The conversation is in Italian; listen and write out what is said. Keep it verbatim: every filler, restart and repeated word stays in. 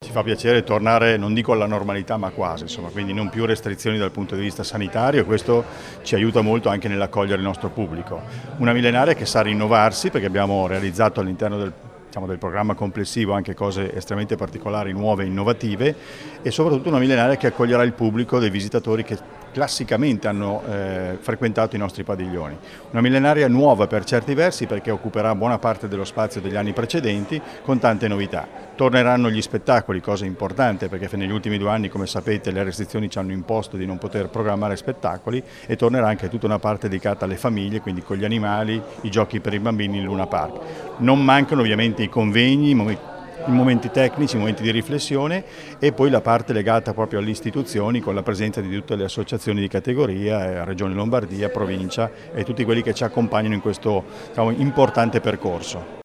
ci fa piacere tornare, non dico alla normalità, ma quasi, insomma, quindi non più restrizioni dal punto di vista sanitario, e questo ci aiuta molto anche nell'accogliere il nostro pubblico. Una millenaria che sa rinnovarsi, perché abbiamo realizzato all'interno del Diciamo, del programma complessivo anche cose estremamente particolari, nuove e innovative, e soprattutto una millenaria che accoglierà il pubblico dei visitatori che classicamente hanno eh, frequentato i nostri padiglioni. Una millenaria nuova per certi versi, perché occuperà buona parte dello spazio degli anni precedenti, con tante novità. Torneranno gli spettacoli, cosa importante, perché negli ultimi due anni, come sapete, le restrizioni ci hanno imposto di non poter programmare spettacoli, e tornerà anche tutta una parte dedicata alle famiglie, quindi con gli animali, i giochi per i bambini in Luna Park. Non mancano ovviamente i convegni, i momenti tecnici, i momenti di riflessione, e poi la parte legata proprio alle istituzioni, con la presenza di tutte le associazioni di categoria, Regione Lombardia, Provincia e tutti quelli che ci accompagnano in questo, diciamo, importante percorso.